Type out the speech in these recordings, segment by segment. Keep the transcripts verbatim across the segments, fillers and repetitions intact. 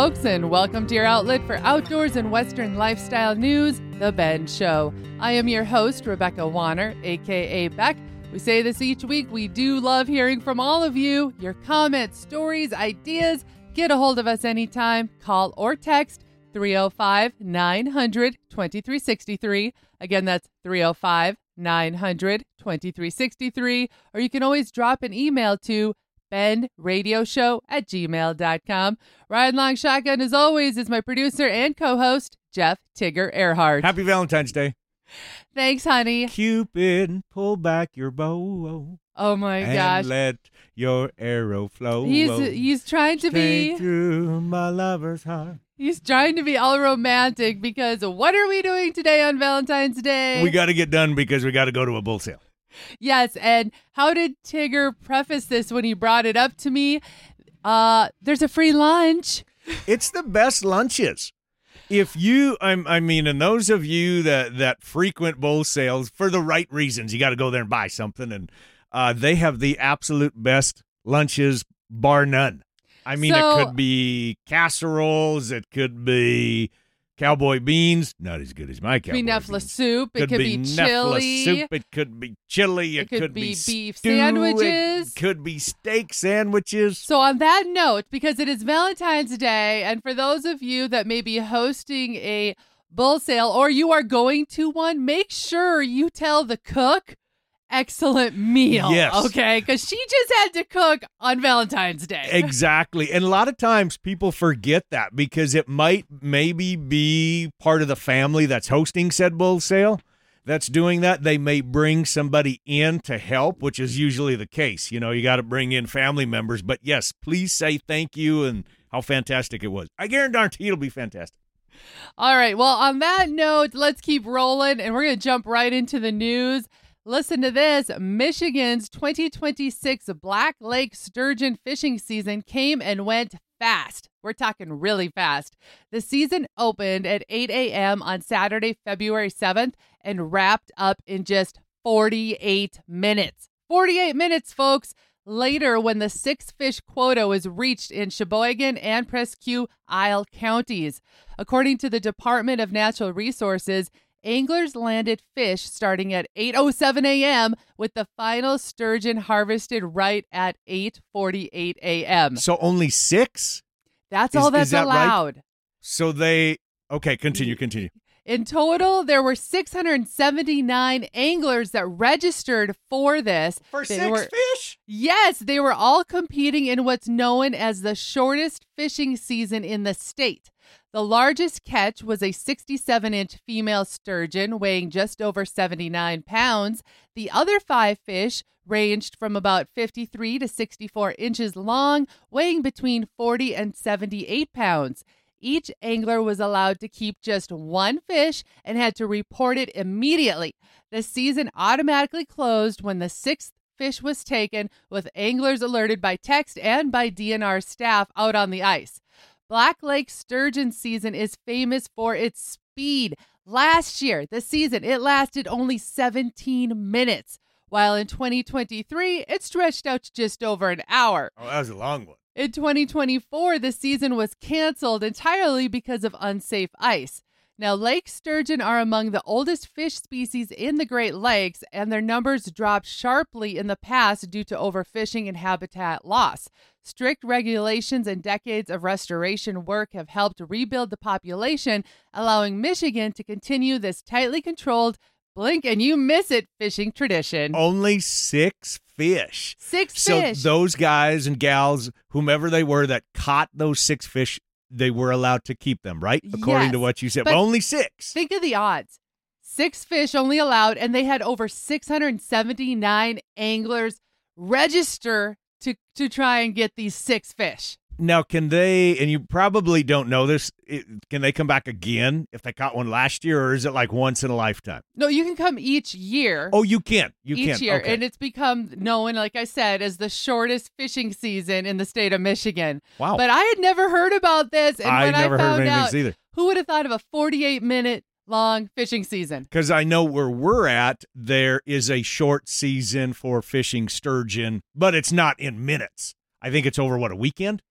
folks, and welcome to your outlet for outdoors and Western lifestyle news, The Ben Show. I am your host, Rebecca Warner, a k a. Beck. We say this each week. We do love hearing from all of you. Your comments, stories, ideas. Get a hold of us anytime. Call or text three oh five, nine hundred, twenty-three sixty-three. Again, that's three oh five, nine hundred, twenty-three sixty-three. Or you can always drop an email to ben radio show at gmail dot com. Riding Long Shotgun, as always, is my producer and co-host, Jeff Tigger Earhart. Happy Valentine's Day. Thanks, honey. Cupid, pull back your bow. Oh, my and gosh. let your arrow flow. He's he's trying to Straight be... through my lover's heart. He's trying to be all romantic because what are we doing today on Valentine's Day? We got to get done because we got to go to a bull sale. Yes, and how did Tigger preface this when he brought it up to me? Uh, there's a free lunch. It's the best lunches. If you, I'm, I mean, and those of you that, that frequent bull sales for the right reasons, you got to go there and buy something, and uh, they have the absolute best lunches, bar none. I mean, So- it could be casseroles, it could be cowboy beans, not as good as my It could cowboy be Nefla beans. soup. It could be Nefla chili. soup. It could be chili. It, It could be be beef stew, sandwiches. It could be steak sandwiches. So on that note, because it is Valentine's Day, and for those of you that may be hosting a bull sale or you are going to one, make sure you tell the cook excellent meal. Yes. Okay? Because she just had to cook on Valentine's Day. Exactly. And a lot of times people forget that because it might maybe be part of the family that's hosting said bull sale that's doing that. They may bring somebody in to help, which is usually the case. You know, you got to bring in family members. But yes, please say thank you and how fantastic it was. I guarantee it'll be fantastic. All right. Well, on that note, let's keep rolling, and we're going to jump right into the news. Listen to this. Michigan's twenty twenty-six Black Lake sturgeon fishing season came and went fast. We're talking really fast. The season opened at eight a.m. on Saturday, February seventh, and wrapped up in just forty-eight minutes. forty-eight minutes, folks. Later, when the six fish quota was reached in Sheboygan and Presque Isle counties. According to the Department of Natural Resources, anglers landed fish starting at eight oh seven a.m. with the final sturgeon harvested right at eight forty-eight a.m. So only six? That's Is- all is that's that right? allowed. So they, okay, continue, continue. In total, there were six hundred seventy-nine anglers that registered for this. For They six were- fish? Yes, they were all competing in what's known as the shortest fishing season in the state. The largest catch was a sixty-seven inch female sturgeon weighing just over seventy-nine pounds. The other five fish ranged from about fifty-three to sixty-four inches long, weighing between forty and seventy-eight pounds. Each angler was allowed to keep just one fish and had to report it immediately. The season automatically closed when the sixth fish was taken, with anglers alerted by text and by D N R staff out on the ice. Black Lake sturgeon season is famous for its speed. Last year, the season, it lasted only seventeen minutes, while in twenty twenty-three, it stretched out to just over an hour. Oh, that was a long one. In twenty twenty-four, the season was canceled entirely because of unsafe ice. Now, lake sturgeon are among the oldest fish species in the Great Lakes, and their numbers dropped sharply in the past due to overfishing and habitat loss. Strict regulations and decades of restoration work have helped rebuild the population, allowing Michigan to continue this tightly controlled, blink and you miss it fishing tradition. Only six fish. Six So fish. those guys and gals, whomever they were that caught those six fish, they were allowed to keep them, right? According Yes, to what you said. but But only six. Think of the odds. Six fish only allowed, and they had over six hundred seventy-nine anglers register to, to try and get these six fish. Now, can they, and you probably don't know this, it, can they come back again if they caught one last year, or is it like once in a lifetime? No, you can come each year. Oh, you can. You each can. year, Okay. and it's become known, like I said, as the shortest fishing season in the state of Michigan. Wow. But I had never heard about this, and I when never I heard of found any of out, this either. who would have thought of a forty-eight minute long fishing season? Because I know where we're at, there is a short season for fishing sturgeon, but it's not in minutes. I think it's over, what, a weekend?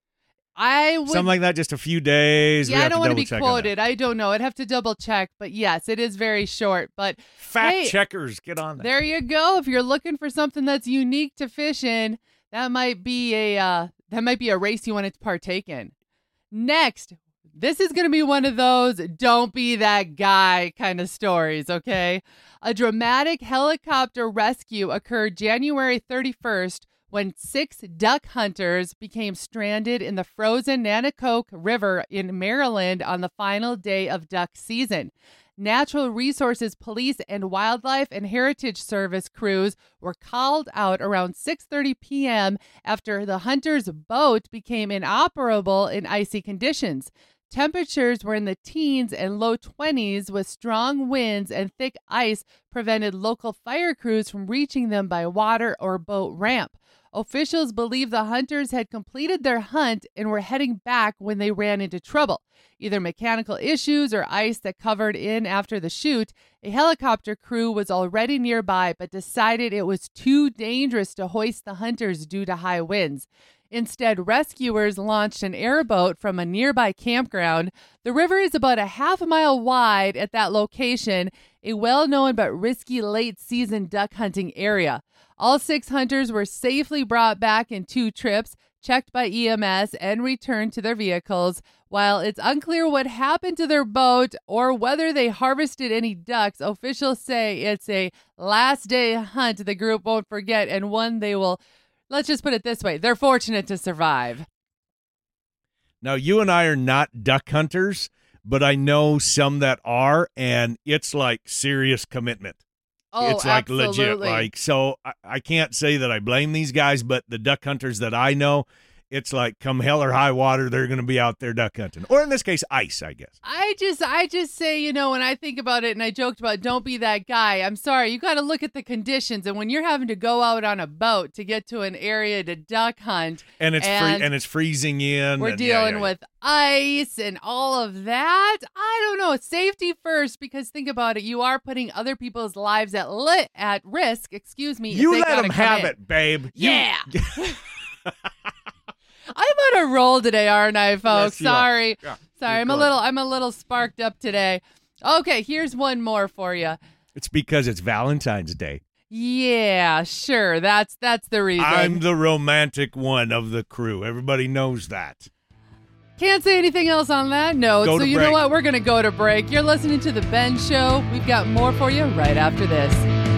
I would, something like that, just a few days. Yeah, we I have don't to want to be double check on quoted. I don't know. I'd have to double check. But yes, it is very short. But that. Fact hey, checkers, get on that. there you go. If you're looking for something that's unique to fishing, that might be a uh, that might be a race you want to partake in. Next, this is going to be one of those don't be that guy kind of stories, okay? A dramatic helicopter rescue occurred January thirty-first when six duck hunters became stranded in the frozen Nanticoke River in Maryland on the final day of duck season. Natural Resources Police and Wildlife and Heritage Service crews were called out around six thirty p.m. after the hunters' boat became inoperable in icy conditions. Temperatures were in the teens and low twenties with strong winds, and thick ice prevented local fire crews from reaching them by water or boat ramp. Officials believe the hunters had completed their hunt and were heading back when they ran into trouble, either mechanical issues or ice that covered in after the shoot. A helicopter crew was already nearby but decided it was too dangerous to hoist the hunters due to high winds. Instead, rescuers launched an airboat from a nearby campground. The river is about a half a mile wide at that location, a well-known but risky late-season duck hunting area. All six hunters were safely brought back in two trips, checked by E M S, and returned to their vehicles. While it's unclear what happened to their boat or whether they harvested any ducks, officials say it's a last-day hunt the group won't forget, and one they will, let's just put it this way, they're fortunate to survive. Now, you and I are not duck hunters, but I know some that are, and it's like serious commitment. Oh, it's like absolutely. legit. Like, so I, I can't say that I blame these guys, but the duck hunters that I know, it's like come hell or high water, they're going to be out there duck hunting. Or in this case, ice, I guess. I just I just say, you know, when I think about it, and I joked about don't be that guy, I'm sorry, you got to look at the conditions. And when you're having to go out on a boat to get to an area to duck hunt. And it's and free, and it's freezing in. We're and, dealing yeah, yeah, yeah. with ice and all of that. I don't know. Safety first, because think about it. You are putting other people's lives at li- at risk. Excuse me. You if they let gotta them come have in. it, babe. You- Yeah. I'm on a roll today, aren't I, folks? Yes, you are. Sorry. Yeah, Sorry. you're I'm a good. little I'm a little sparked up today. Okay, here's one more for you. It's because it's Valentine's Day. Yeah, sure. That's that's the reason. I'm the romantic one of the crew. Everybody knows that. Can't say anything else on that note. Go So to you break. know what? We're going to go to break. You're listening to The Ben Show. We've got more for you right after this.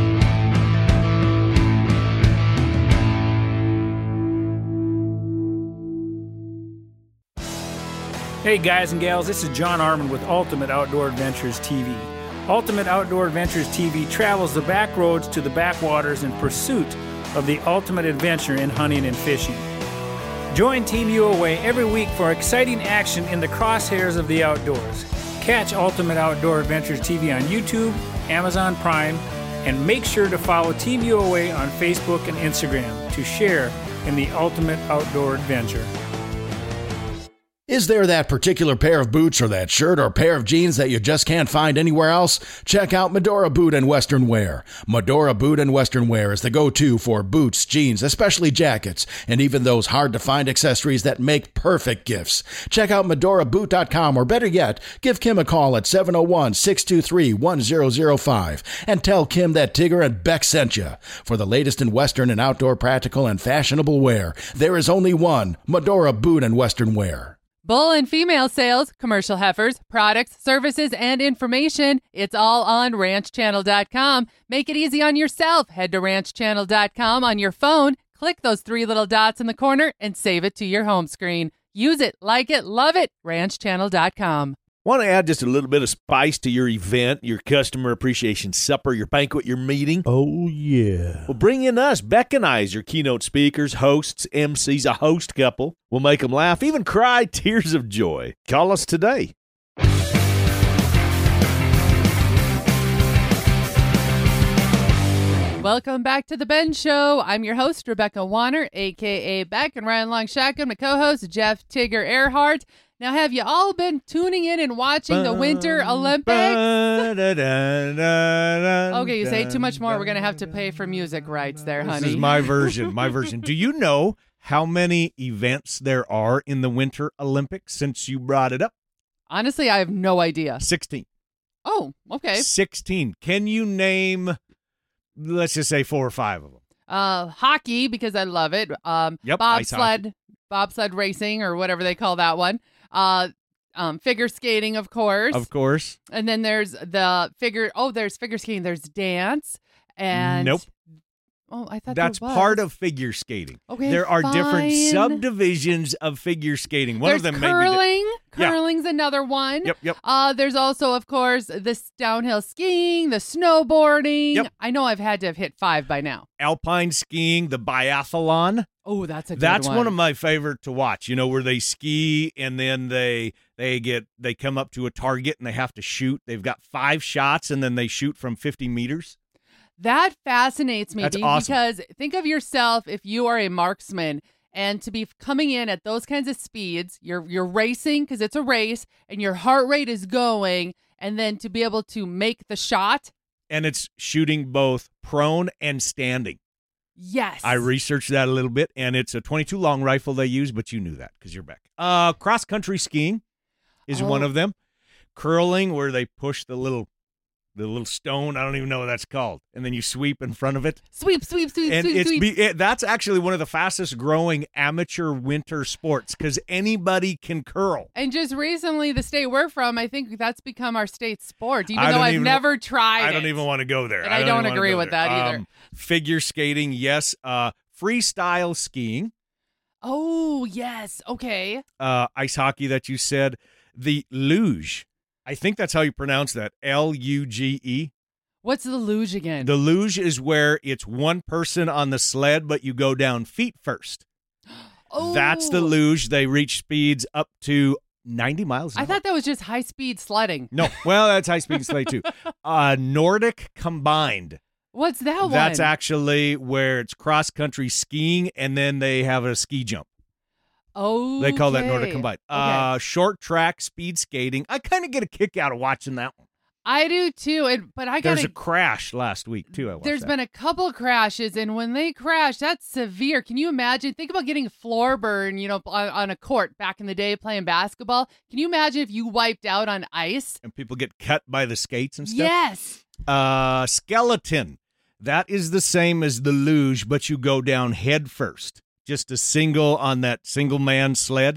Hey guys and gals, this is John Armand with Ultimate Outdoor Adventures T V. Ultimate Outdoor Adventures T V travels the back roads to the backwaters in pursuit of the ultimate adventure in hunting and fishing. Join Team U O A every week for exciting action in the crosshairs of the outdoors. Catch Ultimate Outdoor Adventures T V on YouTube, Amazon Prime, and make sure to follow Team U O A on Facebook and Instagram to share in the ultimate outdoor adventure. Is there that particular pair of boots or that shirt or pair of jeans that you just can't find anywhere else? Check out Medora Boot and Western Wear. Medora Boot and Western Wear is the go-to for boots, jeans, especially jackets, and even those hard-to-find accessories that make perfect gifts. Check out Medora Boot dot com, or better yet, give Kim a call at seven oh one, six two three, one oh oh five and tell Kim that Tigger and Beck sent you. For the latest in Western and outdoor practical and fashionable wear, there is only one, Medora Boot and Western Wear. Bull and female sales, commercial heifers, products, services, and information. It's all on ranch channel dot com. Make it easy on yourself. Head to ranch channel dot com on your phone. Click those three little dots in the corner and save it to your home screen. Use it, like it, love it. ranch channel dot com. Want to add just a little bit of spice to your event, your customer appreciation supper, your banquet, your meeting? Oh, yeah. Well, bring in us, Beck and I, as your keynote speakers, hosts, M Cs, a host couple. We'll make them laugh, even cry tears of joy. Call us today. Welcome back to The Ben Show. I'm your host, Rebecca Warner, a k a. Beck, and Ryan Long Shotgun, my co-host, Jeff Tigger Earhart. Now, have you all been tuning in and watching the Winter Olympics? Okay, you say too much more. We're going to have to pay for music rights there, honey. This is my version, my version. Do you know how many events there are in the Winter Olympics since you brought it up? Honestly, I have no idea. sixteen. Oh, okay. sixteen. Can you name, let's just say four or five of them? Uh, hockey, because I love it. Um, Yep, ice hockey. bobsled, bobsled racing, or whatever they call that one. Uh, um, figure skating, of course. Of course. And then there's the figure. Oh, there's figure skating. There's dance. And Nope. Oh, I thought That's there was. part of figure skating. Okay, there are different fine. subdivisions of figure skating. One there's of them may be curling. Yeah. Curling's another one. Yep, yep. Uh, there's also, of course, this downhill skiing, the snowboarding. Yep. I know I've had to have hit five by now. alpine skiing, the biathlon. Oh, that's a good That's one. one of my favorite to watch. You know, where they ski and then they they get they come up to a target and they have to shoot. They've got five shots and then they shoot from fifty meters. That fascinates me That's be- awesome. because think of yourself if you are a marksman and to be coming in at those kinds of speeds, you're you're racing because it's a race and your heart rate is going, and then to be able to make the shot. And it's shooting both prone and standing. Yes. I researched that a little bit, and it's a twenty-two long rifle they use, but you knew that because you're back. Uh, cross-country skiing is Oh. one of them. Curling, where they push the little the little stone, I don't even know what that's called, and then you sweep in front of it. Sweep, sweep, sweep, And sweep, it's sweep. be, it, that's actually one of the fastest growing amateur winter sports because anybody can curl. And just recently, the state we're from, I think that's become our state sport, even I though don't I've even- never tried I don't it. even want to go there. And I don't don't even wanna agree go with there. that either. Um, figure skating, yes. Uh, freestyle skiing, Oh, yes. Okay. uh, ice hockey that you said, the luge. I think that's how you pronounce that. L U G E. What's the luge again? The luge is where it's one person on the sled, but you go down feet first. oh. That's the luge. They reach speeds up to ninety miles an I hour. thought that was just high-speed sledding. No, well, that's high speed sleigh too. Uh, Nordic combined. What's that one? That's actually where it's cross country skiing, and then they have a ski jump. Oh, They call that Nordic combined. Uh, short track speed skating. I kind of get a kick out of watching that one. I do too, and but I got There's a crash last week too. I watched There's that. been a couple crashes, and when they crash, that's severe. Can you imagine? Think about getting floor burn, you know, on, on a court back in the day playing basketball. Can you imagine if you wiped out on ice? and people get cut by the skates and stuff. Yes. Uh, skeleton. That is the same as the luge, but you go down head first. Just a single on that single man sled.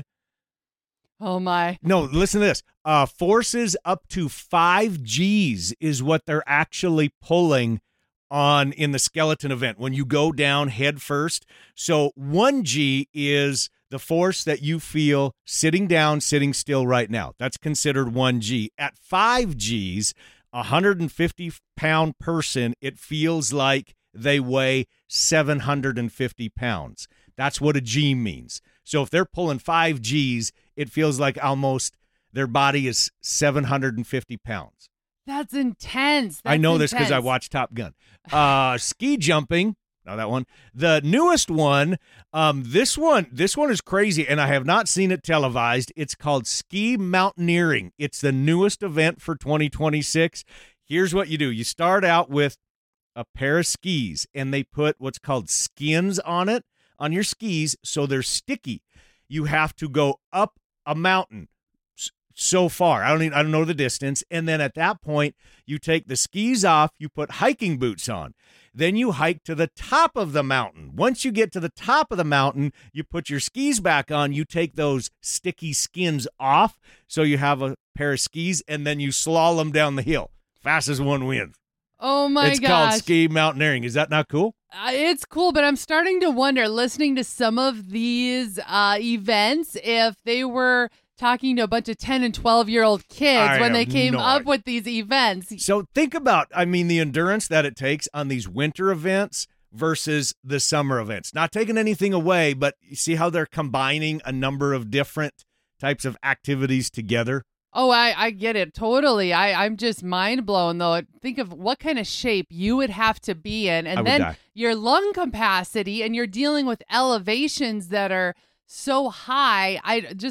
Oh my. No, listen to this. Uh, forces up to five G's is what they're actually pulling on in the skeleton event when you go down head first. So one G is the force that you feel sitting down, sitting still right now. That's considered one G. At five G's, a one hundred fifty pound person, it feels like they weigh seven hundred fifty pounds. That's what a G means. So if they're pulling five G's, it feels like almost their body is seven hundred fifty pounds. That's intense. I That's know this because I intense. watched Top Gun. Uh, ski jumping. Now that one. The newest one, um, this one, this one is crazy, and I have not seen it televised. It's called ski mountaineering. It's the newest event for twenty twenty-six. Here's what you do. You start out with a pair of skis, and they put what's called skins on it, on your skis, so they're sticky. You have to go up a mountain s- so far. I don't even, I don't know the distance. And then at that point, you take the skis off, you put hiking boots on. Then you hike to the top of the mountain. Once you get to the top of the mountain, you put your skis back on, you take those sticky skins off, so you have a pair of skis, and then you slalom down the hill. Fastest one wins. Oh my it's gosh. called ski mountaineering. Is that not cool? Uh, it's cool, but I'm starting to wonder, listening to some of these uh, events, if they were talking to a bunch of ten and twelve year old kids I when they have came no up idea. with these events. So think about, I mean, the endurance that it takes on these winter events versus the summer events. Not taking anything away, but you see how they're combining a number of different types of activities together? Oh, I, I get it. Totally. I, I'm just mind blown, though. Think of what kind of shape you would have to be in. I And would then die. your lung capacity, and you're dealing with elevations that are so high. I just,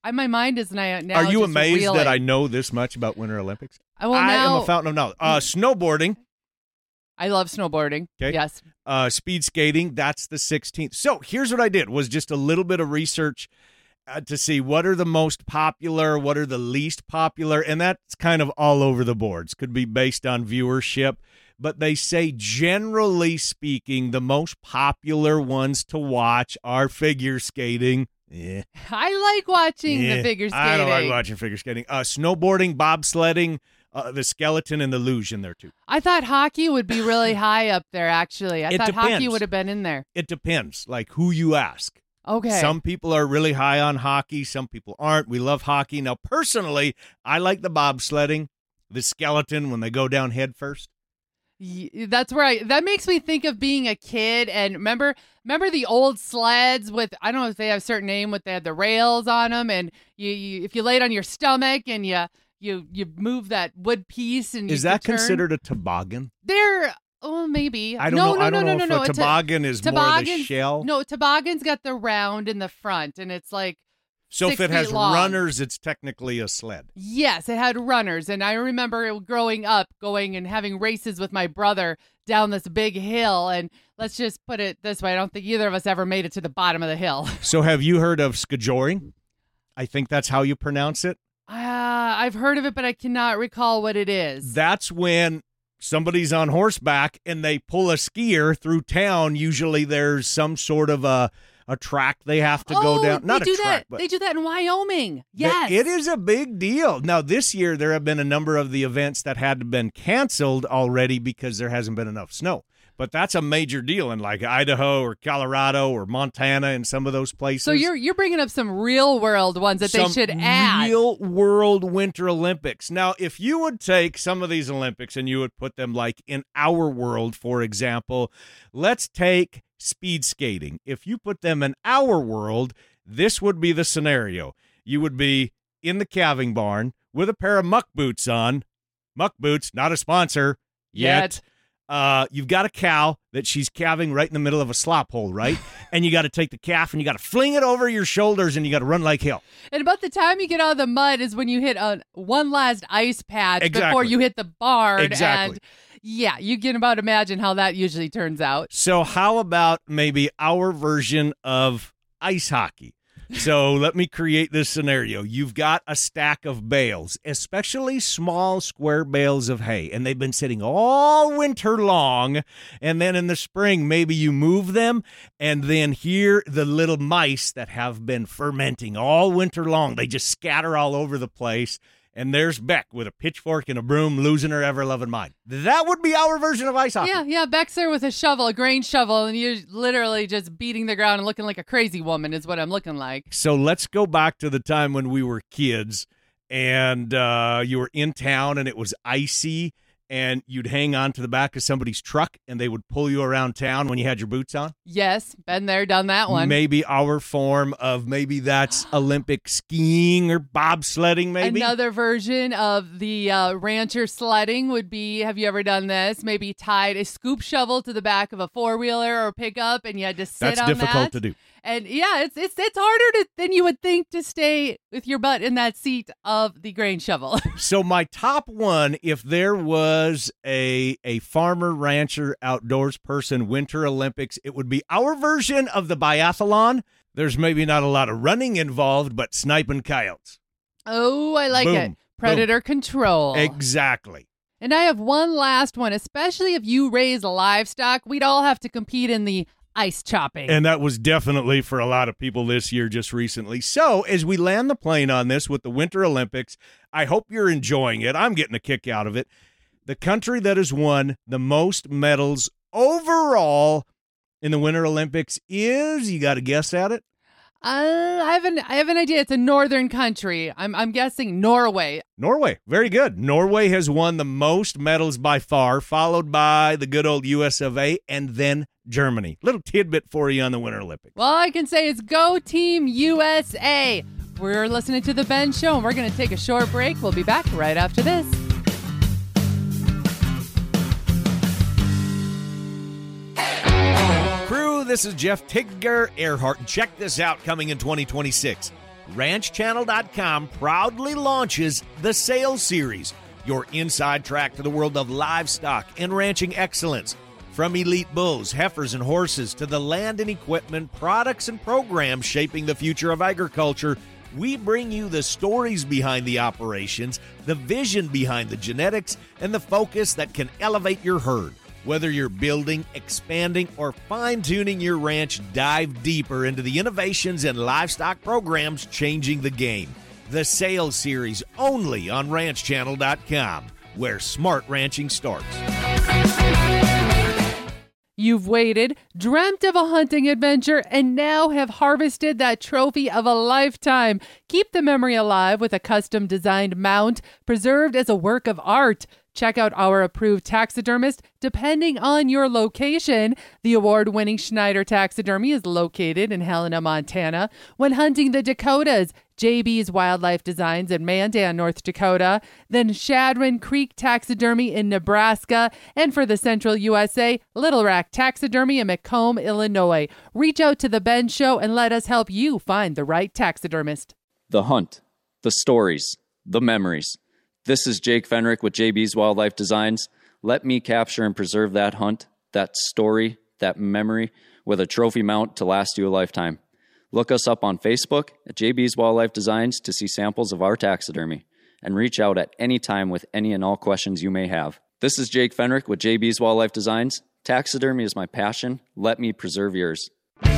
I, my mind is now. now Are you just amazed reeling. that I know this much about Winter Olympics? Well, I now, am a fountain of knowledge. Uh, snowboarding, I love snowboarding. Okay. Yes. uh, speed skating, that's the sixteenth. So here's what I did, was just a little bit of research uh, to see what are the most popular, what are the least popular, and that's kind of all over the boards. Could be based on viewership, but they say generally speaking, the most popular ones to watch are figure skating. Yeah. I like watching Yeah. the figure skating. I don't like watching figure skating. Uh, snowboarding, bobsledding, uh, the skeleton and the luge in there too. I thought hockey would be really high up there, actually. I It thought hockey depends. would have been in there. It depends, like who you ask. Okay. Some people are really high on hockey. Some people aren't. We love hockey. Now, personally, I like the bobsledding, the skeleton when they go down head first. Y- That's where I. That makes me think of being a kid. And remember, remember the old sleds with, I don't know if they have a certain name, but they had the rails on them, and you, you if you laid on your stomach and you you you move that wood piece and Is you that could turn. considered a toboggan? They're oh maybe I don't no know. no I don't no know no if no a It's toboggan is more the toboggan's- shell. No, toboggan's got the round in the front, and it's like so six if it has feet long. runners, it's technically a sled. Yes, it had runners, and I remember growing up, going and having races with my brother down this big hill. And let's just put it this way: I don't think either of us ever made it to the bottom of the hill. So have you heard of skijoring? I think that's how you pronounce it. Uh, I've heard of it, but I cannot recall what it is. That's when somebody's on horseback and they pull a skier through town. Usually there's some sort of a a track they have to oh, go down. Not they a do track, that. but They do that in Wyoming. Th- Yes, It is a big deal. Now, this year, there have been a number of the events that had been canceled already because there hasn't been enough snow. But that's a major deal in like Idaho or Colorado or Montana and some of those places. So you're you're bringing up some real world ones that they Some should add. real world Winter Olympics. Now, if you would take some of these Olympics and you would put them like in our world, for example, let's take speed skating. If you put them in our world, this would be the scenario. You would be in the calving barn with a pair of muck boots on. Muck boots, not a sponsor yet. Yet. Uh, you've got a cow that she's calving right in the middle of a slop hole, right? And you got to take the calf and you got to fling it over your shoulders and you got to run like hell. And about the time you get out of the mud is when you hit a one last ice patch Exactly. before you hit the barn. Exactly. And yeah, you can about imagine how that usually turns out. So how about maybe our version of ice hockey? So let me create this scenario. You've got a stack of bales, especially small square bales of hay, and they've been sitting all winter long. And then in the spring, maybe you move them, and then here the little mice that have been fermenting all winter long, they just scatter all over the place. And there's Beck with a pitchfork and a broom losing her ever-loving mind. That would be our version of ice hockey. Yeah, yeah. Beck's there with a shovel, a grain shovel, and you're literally just beating the ground and looking like a crazy woman is what I'm looking like. So let's go back to the time when we were kids and uh, you were in town and it was icy and you'd hang on to the back of somebody's truck and they would pull you around town when you had your boots on. Yes, been there, done that one. Maybe our form of maybe that's Olympic skiing or bobsledding, maybe. Another version of the uh, rancher sledding would be, have you ever done this? Maybe tied a scoop shovel to the back of a four-wheeler or pickup and you had to sit That's on difficult that. to do. And yeah, it's it's it's harder to, than you would think to stay with your butt in that seat of the grain shovel. So my top one, if there was a a farmer, rancher, outdoors person, Winter Olympics, it would be our version of the biathlon. There's maybe not a lot of running involved, but sniping coyotes. Oh, I like Boom. it. Predator control. Exactly. And I have one last one, especially if you raise livestock, we'd all have to compete in the ice chopping. And that was definitely for a lot of people this year, just recently. So as we land the plane on this with the Winter Olympics, I hope you're enjoying it. I'm getting a kick out of it. The country that has won the most medals overall in the Winter Olympics is, you got a guess at it? Uh, I have an I have an idea. It's a northern country. I'm I'm guessing Norway. Norway. Very good. Norway has won the most medals by far, followed by the good old U S of A and then Germany. Little tidbit for you on the Winter Olympics. Well, all I can say is go Team U S A. We're listening to The Ben Show, and we're going to take a short break. We'll be back right after this. Crew, this is Jeff Tigger Earhart. Check this out coming in twenty twenty-six. Ranch Channel dot com proudly launches the Sales Series, your inside track to the world of livestock and ranching excellence. From elite bulls, heifers, and horses to the land and equipment, products, and programs shaping the future of agriculture, we bring you the stories behind the operations, the vision behind the genetics, and the focus that can elevate your herd. Whether you're building, expanding, or fine-tuning your ranch, dive deeper into the innovations and livestock programs changing the game. The Sales Series, only on Ranch Channel dot com, where smart ranching starts. You've waited, dreamt of a hunting adventure, and now have harvested that trophy of a lifetime. Keep the memory alive with a custom-designed mount, preserved as a work of art. Check out our approved taxidermist depending on your location. The award-winning Schneider Taxidermy is located in Helena, Montana. When hunting the Dakotas, J B's Wildlife Designs in Mandan, North Dakota. Then Shadron Creek Taxidermy in Nebraska. And for the Central U S A, Little Rack Taxidermy in Macomb, Illinois. Reach out to The Ben Show and let us help you find the right taxidermist. The hunt, the stories, the memories. This is Jake Fenrick with J B's Wildlife Designs. Let me capture and preserve that hunt, that story, that memory with a trophy mount to last you a lifetime. Look us up on Facebook at J B's Wildlife Designs to see samples of our taxidermy, and reach out at any time with any and all questions you may have. This is Jake Fenrick with J B's Wildlife Designs. Taxidermy is my passion. Let me preserve yours.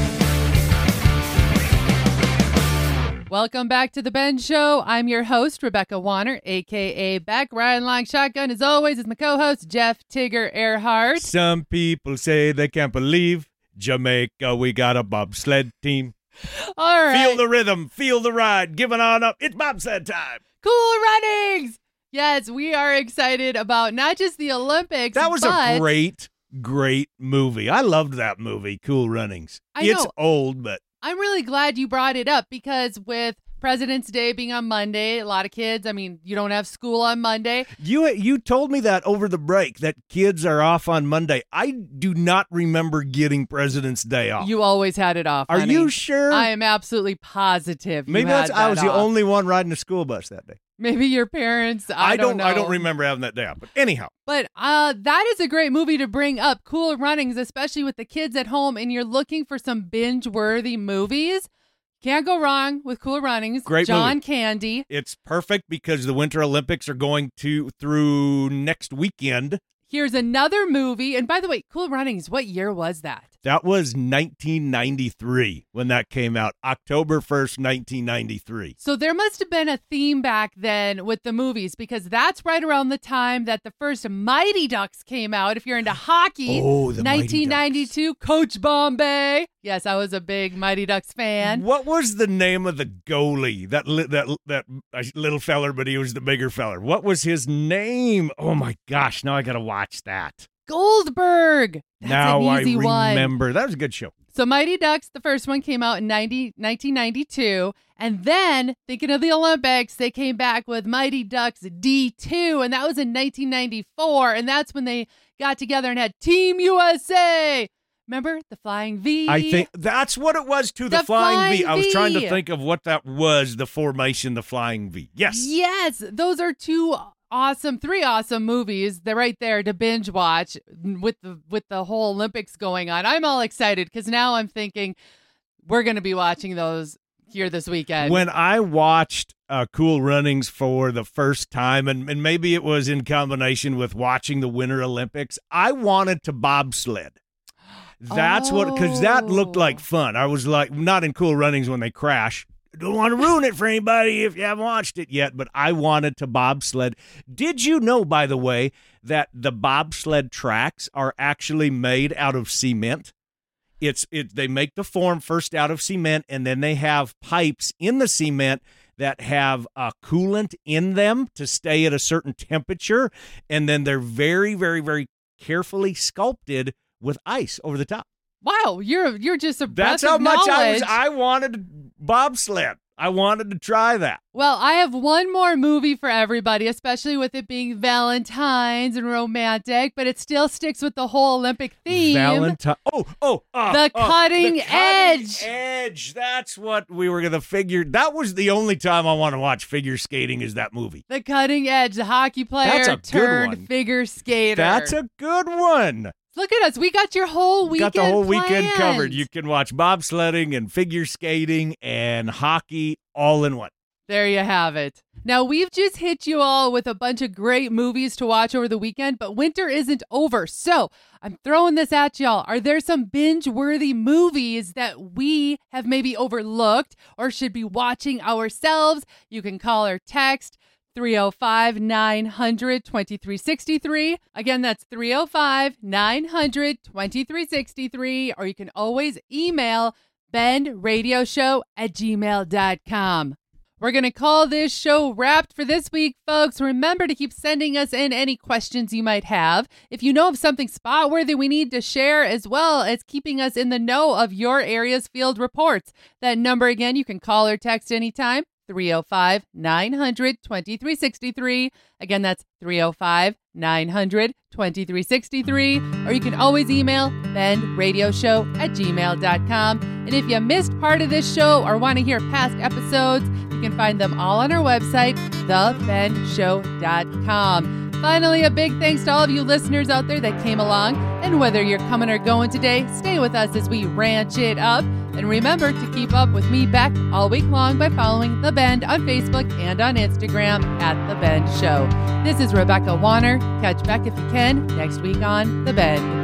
Welcome back to The Ben Show. I'm your host, Rebecca Warner, a k a. Beck. Riding Long Shotgun, as always, is my co-host, Jeff Tigger Earhart. Some people say they can't believe Jamaica, we got a bobsled team. All right. Feel the rhythm, feel the ride, giving on up. It's bobsled time. Cool Runnings. Yes, we are excited about not just the Olympics, That was but... a great, great movie. I loved that movie, Cool Runnings. I it's know. old, but... I'm really glad you brought it up because with President's Day being on Monday, a lot of kids, I mean, you don't have school on Monday. You you told me that over the break, that kids are off on Monday. I do not remember getting President's Day off. You always had it off, Are honey. you sure? I am absolutely positive you Maybe had that's I that was the off. only one riding a school bus that day. Maybe your parents, I, I don't know. I don't remember having that day off. But anyhow. But uh, that is a great movie to bring up, Cool Runnings, especially with the kids at home and you're looking for some binge-worthy movies. Can't go wrong with Cool Runnings. Great John movie. Candy. It's perfect because the Winter Olympics are going to through next weekend. Here's another movie. And by the way, Cool Runnings, what year was that? That was nineteen ninety-three when that came out. October first, nineteen ninety-three. So there must have been a theme back then with the movies because that's right around the time that the first Mighty Ducks came out. If you're into hockey, Oh, the Mighty nineteen ninety-two, Coach Bombay. Yes, I was a big Mighty Ducks fan. What was the name of the goalie? That li- that that uh, little feller, but he was the bigger feller. What was his name? Oh my gosh! Now I gotta watch that. Goldberg. That's now an easy I one. remember. That was a good show. So Mighty Ducks, the first one came out in nineteen ninety-two. And then, thinking of the Olympics, they came back with Mighty Ducks D two. And that was in nineteen ninety-four. And that's when they got together and had Team U S A. Remember the Flying V? I think that's what it was too. The, The Flying, V. Flying I was trying to V. think of what that was. The formation, the Flying V. Yes. Yes. Those are two awesome, three awesome movies. They're right there to binge watch with the with the whole Olympics going on. I'm all excited because now I'm thinking we're going to be watching those here this weekend. When I watched uh, Cool Runnings for the first time, and, and maybe it was in combination with watching the Winter Olympics, I wanted to bobsled. That's what, because that looked Oh. like fun. I was like, not in Cool Runnings when they crash. Don't want to ruin it for anybody if you haven't watched it yet, but I wanted to bobsled. Did you know, by the way, that the bobsled tracks are actually made out of cement? It's it. They make the form first out of cement, and then they have pipes in the cement that have a coolant in them to stay at a certain temperature, and then they're very, very, very carefully sculpted with ice over the top. Wow, you're you're just a That's breath how of much I was. knowledge. I wanted bobsled. I wanted to try that. Well, I have one more movie for everybody, especially with it being Valentine's and romantic, but it still sticks with the whole Olympic theme. Valentine. Oh, oh, uh, The uh, Cutting the cutting Edge. Edge. That's what we were going to figure. That was the only time I want to watch figure skating is that movie. The Cutting Edge, the hockey player That's a good turned one. figure skater. That's a good one. Look at us. We got your whole weekend Got the whole weekend planned. covered. You can watch bobsledding and figure skating and hockey all in one. There you have it. Now, we've just hit you all with a bunch of great movies to watch over the weekend, but winter isn't over. So I'm throwing this at y'all. Are there some binge-worthy movies that we have maybe overlooked or should be watching ourselves? You can call or text three oh five, nine hundred, twenty-three sixty-three. Again, that's three oh five, nine hundred, twenty-three sixty-three. Or you can always email bend radio show at gmail dot com. We're going to call this show wrapped for this week, folks. Remember to keep sending us in any questions you might have. If you know of something spot-worthy we need to share, as well as keeping us in the know of your area's field reports. That number again, you can call or text anytime, three oh five, nine hundred, twenty-three sixty-three. Again, that's three oh five, nine hundred, twenty-three sixty-three. Or you can always email bendradioshow at gmail dot com. And if you missed part of this show or want to hear past episodes, you can find them all on our website, the ben show dot com. Finally, a big thanks to all of you listeners out there that came along. And whether you're coming or going today, stay with us as we ranch it up. And remember to keep up with me, Beck, all week long by following The Bend on Facebook and on Instagram at The Bend Show. This is Rebecca Warner. Catch Beck if you can next week on The Bend.